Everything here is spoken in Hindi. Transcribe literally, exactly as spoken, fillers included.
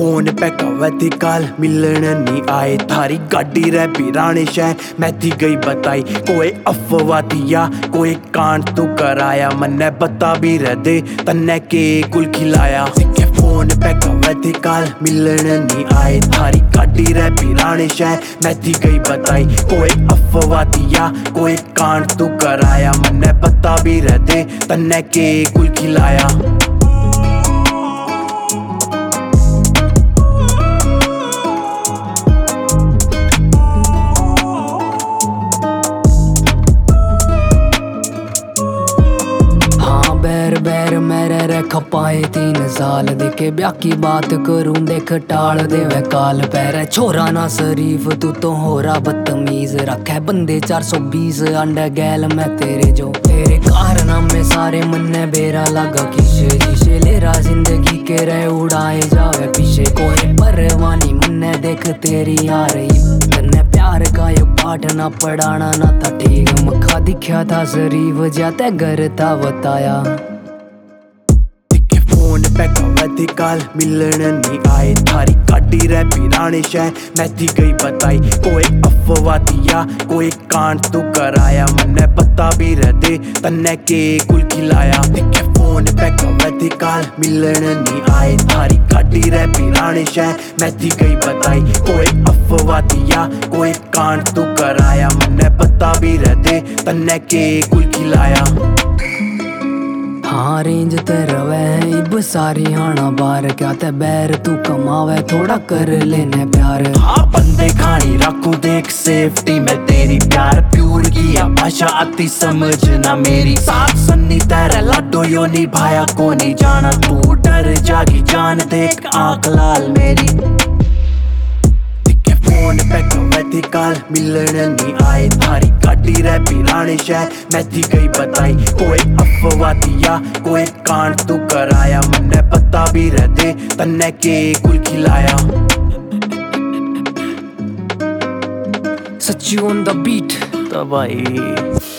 फोन पे कवे थी काल मिलन नहीं आए थारी गाड़ी रे बिराने शह मैं थी गई बताई कोई अफवाह दिया कोई कांड तू कराया मन्ने बता भी रह दे तन्ने के कुल खिलाया फोन पे कवे थी काल मिलन नहीं आए थारी गाड़ी रे बिराने शह मैं थी गई बताई कोई अफवाह दिया कोई कांड तू कराया मन्ने बता भी रह दे तन्ने के कुल खिलाया। बैर बैर मेरे रे खपाए तीन साल देखे ब्याह की बात करूं देख टाल देवे काल पैर छोरा ना शरीफ तू तो हो रहा बदतमीज रखे बंदे चार सौ बीस अंडा गैल मैं तेरे जो तेरे कारनामे सारे मन्ने बेरा लगा किसे जिसे ले रहा जिंदगी के रहे उड़ाए जावे पीछे कोई परवानी मन्ने देख तेरी आ रही तन्ने प्यार का ये पाठ ना पढ़ाना ना था ठीक मखा दिखा था शरीफ जाते घर था बताया। फोन पे कवे थी काल मिलन नहीं आए थारी गाड़ी रे बिराने शह मैं थी गई बताई कोई अफवाह दिया कोई कांड तू कराया मन्ने बता भी रह दे तन्ने के कुल खिलाया। फोन पे कवे थी काल मिलन नहीं आए थारी गाड़ी रे बिराने शह मैं थी गई बताई कोई अफवाह दिया कोई कांड तू कराया मन्ने बता भी रह दे तन्ने के कुल खिलाया। हाँ रेंज ते रवे है इब सारी हाना बार क्या ते बैर तू कमावे थोड़ा कर लेने प्यार। हाँ बंदे खानी रखू देख सेफ्टी में तेरी प्यार प्यूर की भाषा आती समझना मेरी साथ सन्नी तेरा लाडो यो निभाया को नहीं जाना तू डर जागी जान देख आंख लाल मेरी। फोन पे कवे थी काल मिलन नहीं आए थारी गाड़ी रे बिराने शह मैं थी गई बताई कोई अफवाह दिया कोई कांड तू कराया मन्ने बता भी रह दे तन्ने के कुल खिलाया। सच्ची ऑन द बीट तबाही।